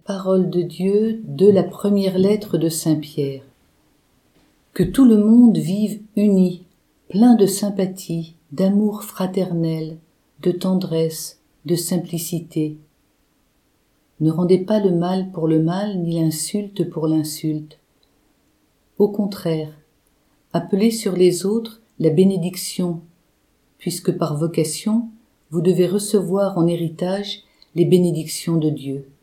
Parole de Dieu de la première lettre de Saint Pierre. Que tout le monde vive uni, plein de sympathie, d'amour fraternel, de tendresse, de simplicité. Ne rendez pas le mal pour le mal, ni l'insulte pour l'insulte. Au contraire, appelez sur les autres la bénédiction, puisque par vocation, vous devez recevoir en héritage les bénédictions de Dieu.